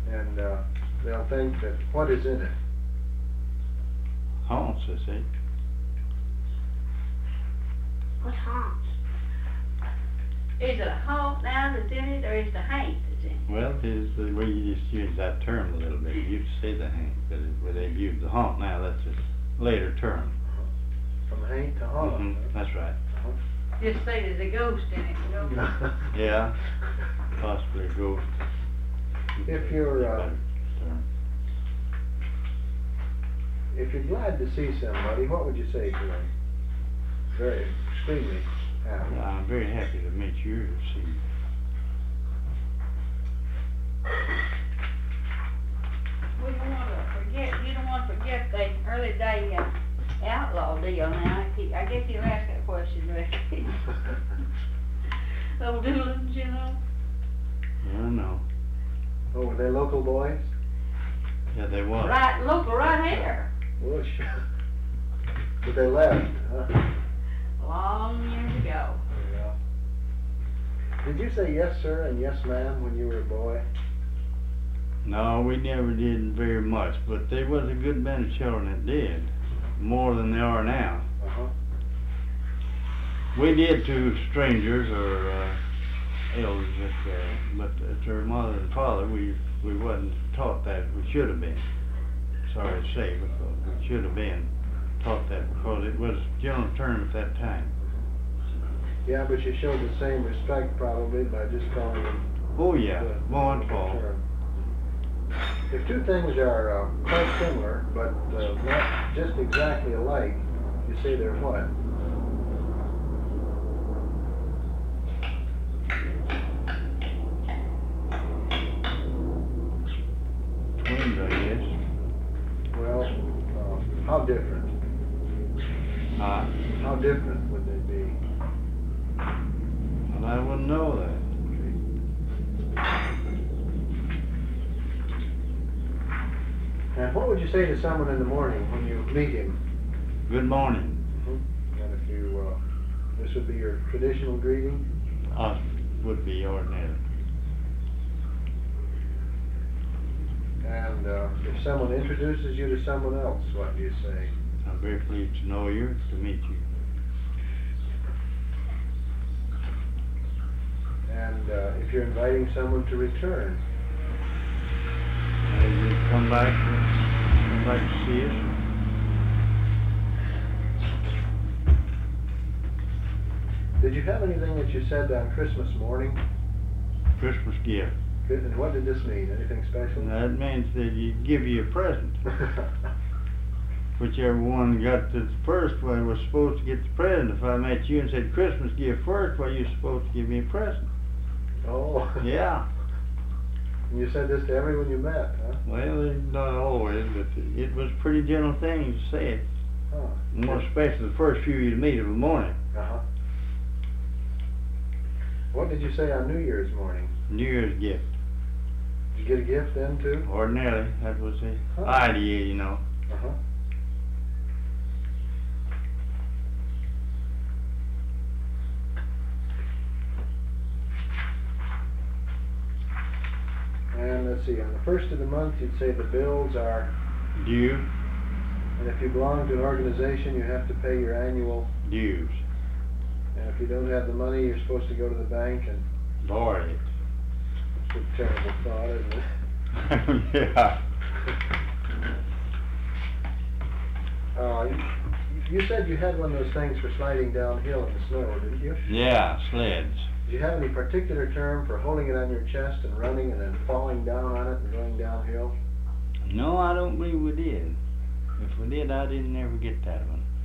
And they'll think that, what is in it? Haunts, I say. What haunts? Is it a haunt now that's in it, or is it a haint that's in it? Well, it's the way you just use that term a little bit. You used to say the haint, but where they've used the haunt now, that's a later term. From haint to haunt. That's right. Just say there's a ghost in it, you know? Yeah, possibly a ghost. If you're if you're glad to see somebody, what would you say to them? Very, extremely happy. I'm very happy to meet you, see. We don't want to forget, you don't want to forget the early day outlaw deal now. I guess you'll ask that question, Ricky. Old Doolins, you know? I don't know. Oh, were they local boys? Yeah, they was. Right, local right here. Whoosh. But they left, huh? Long years ago. Yeah. Did you say yes, sir, and yes, ma'am, when you were a boy? No, we never did very much, but there was a good many children that did. More than there are now. Uh-huh. We did to strangers or elders, but to our mother and father, we wasn't taught that. We should have been. Sorry to say, because we should have been taught that because it was a general term at that time. Yeah, but you showed the same respect probably by just calling them. Oh yeah, the born fall. term. If two things are quite similar, but not just exactly alike, you say they're what? Twins, I guess. Well, how different? How different would they be? Well, I wouldn't know that. And what would you say to someone in the morning when you meet him? Good morning. And if you, this would be your traditional greeting? Us would be ordinary. And if someone introduces you to someone else, what do you say? I'm very pleased to know you, to meet you. And if you're inviting someone to return, You come back to see us. did you have anything that you said on Christmas morning? Christmas gift. And what did this mean? Anything special? And that means that you give you a present. Whichever one got the first one was supposed to get the present. If I met you and said Christmas gift first, well, you're supposed to give me a present. Oh. Yeah. And you said this to everyone you met, huh? Well, not always, but it was a pretty general thing to say it. Huh. More especially the first few you'd meet of the morning. Uh-huh. What did you say on New Year's morning? New Year's gift. Did you get a gift then, too? Ordinarily, that was the Huh. idea, you know. Uh-huh. And let's see, on the first of the month, you'd say the bills are, Due, and if you belong to an organization, you have to pay your annual, dues. and if you don't have the money, you're supposed to go to the bank and, Borrow it. it's a terrible thought, isn't it? Yeah. You said you had one of those things for sliding downhill in the snow, didn't you? Yeah, sleds. Do you have any particular term for holding it on your chest and running and then falling down on it and going downhill? No, I don't believe we did. If we did, I didn't ever get that one.